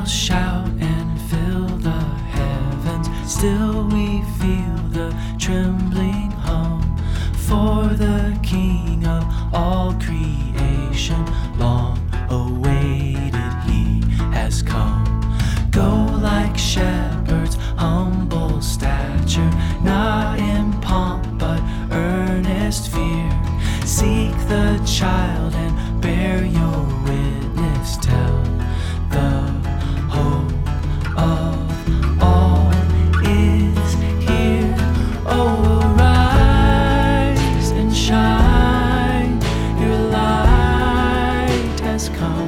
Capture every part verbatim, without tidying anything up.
Angels shout and fill the heavens. Still we feel the trembling hum. For the King of all creation, long awaited, he has come. Go like shepherds, humble stature, not in pomp but earnest fear. Seek the child and bear your witness. Tell the hope of all is here. Oh, arise and shine, your light has come.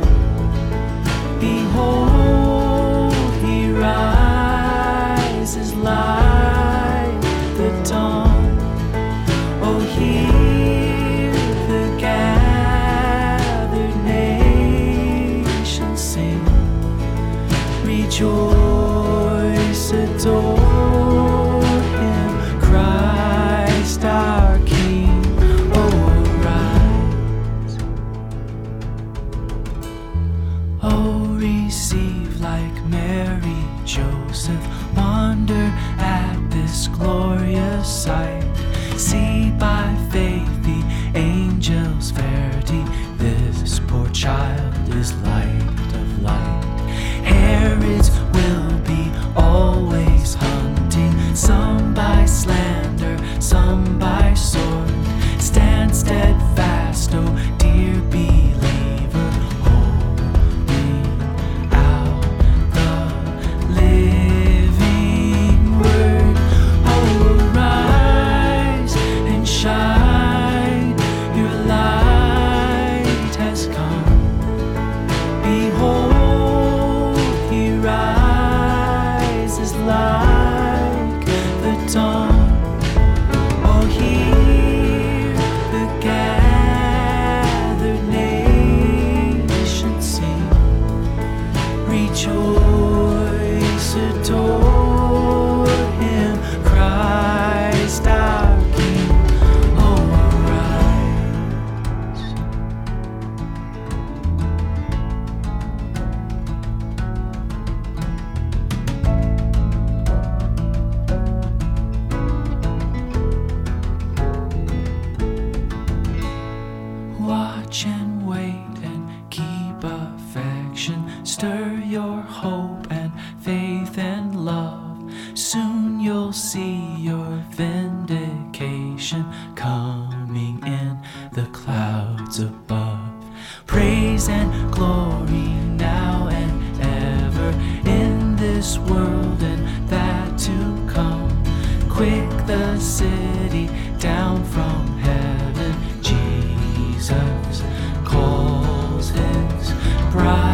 Behold, he rises like the dawn. Oh, hear the gathered nations sing. Rejoice, adore him, Christ our King. Oh, arise. Oh, receive like Mary, Joseph, wonder at this glorious sight. See by faith the angels' verity. This poor child is light of light. Herods will be always hunting, some by slander, some by sword. Stand steadfast, oh dear believer, holding out the living word. Oh, arise and shine, your light has come. Behold, he rises like the dawn. Oh, hear the gathered nations sing. Rejoice, adore him, Christ our King. Oh, arise. Watch and wait and keep affection. Stir your hope and faith and love. Soon you'll see your vindication coming in the clouds above. Praise and glory now and ever in this world and that to come. Quick the city down from heaven. Jesus calls his bride.